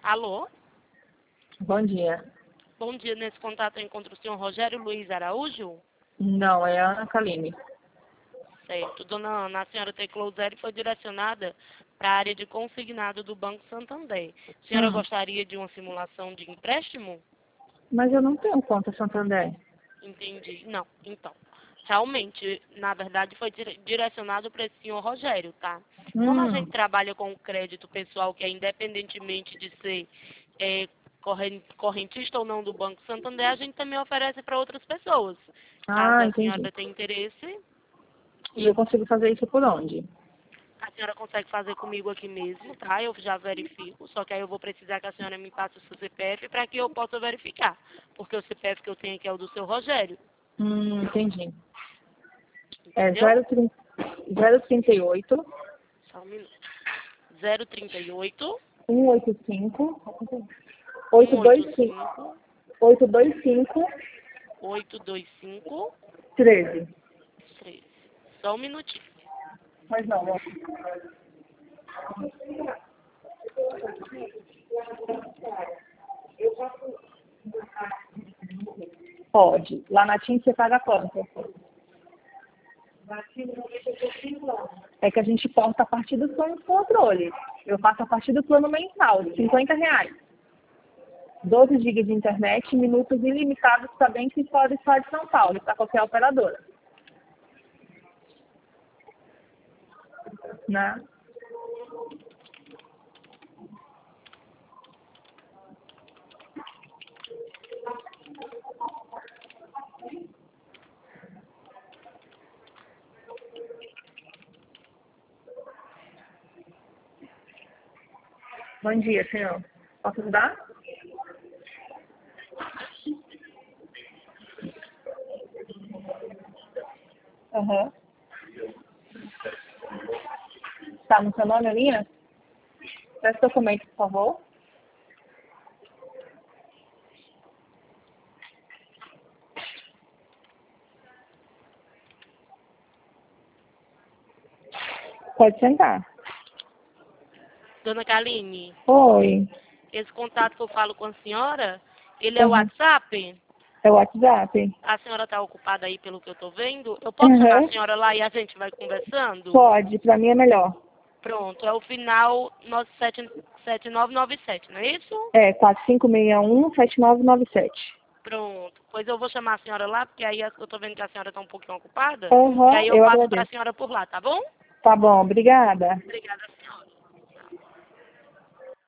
Alô? Bom dia. Bom dia, nesse contato eu encontro o senhor Rogério Luiz Araújo? Não, é a Ana Kaline. Certo. Dona Ana, a senhora teclou 0 e foi direcionada para a área de consignado do Banco Santander. A senhora gostaria de uma simulação de empréstimo? Mas eu não tenho conta Santander. Entendi. Não, então. Realmente, na verdade, foi direcionado para esse senhor Rogério, tá? Como a gente trabalha com o crédito pessoal, que é independentemente de ser correntista ou não do Banco Santander, a gente também oferece para outras pessoas. Caso a Entendi. senhora tenha interesse, E eu consigo fazer isso por onde? a senhora consegue fazer comigo aqui mesmo, tá? Eu já verifico, só que aí eu vou precisar que a senhora me passe o seu CPF para que eu possa verificar. Porque o CPF que eu tenho aqui é o do seu Rogério. Entendi. É Entendeu? 038 Só um minuto. 038 185 185 825 825 13. 13. Só um minutinho. Mas não. Pode. Lá na TIM você paga quanto? É que a gente corta a partir do plano de controle. Eu faço a partir do plano mensal, R$ 50. 12 GB de internet, minutos ilimitados para dentro e fora do estado de São Paulo, para qualquer operadora. Né? Bom dia, senhor. Posso ajudar? Aham. Tá no seu nome, Alinha? Presta documento, por favor. Pode sentar. Dona Kaline, Oi. esse contato que eu falo com a senhora, ele é o WhatsApp? É o WhatsApp? A senhora está ocupada aí pelo que eu estou vendo? Eu posso chamar a senhora lá e a gente vai conversando? Pode, pra mim é melhor. Pronto, é o final 7997, não é isso? É, 4561-7997. Pronto, pois eu vou chamar a senhora lá, porque aí eu estou vendo que a senhora está um pouquinho ocupada, e Aham, aí eu eu passo para a agradeço. senhora por lá, tá bom? Tá bom, obrigada. Obrigada, senhora.